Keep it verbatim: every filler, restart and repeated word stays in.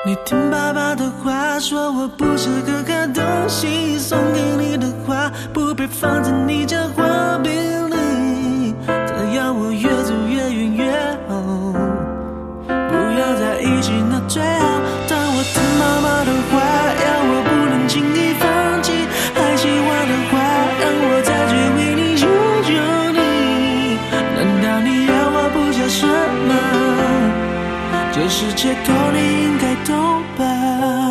你听爸爸的话，说我不是个好东西，送给你的花不配放在你家花瓶里，他要我越走越远越好，不要在一起那最好。当我听妈妈的话，要我不能轻易放弃，还喜欢的话让我再去为你求求你，难道你要我不讲什么？这是借口，你应该懂吧。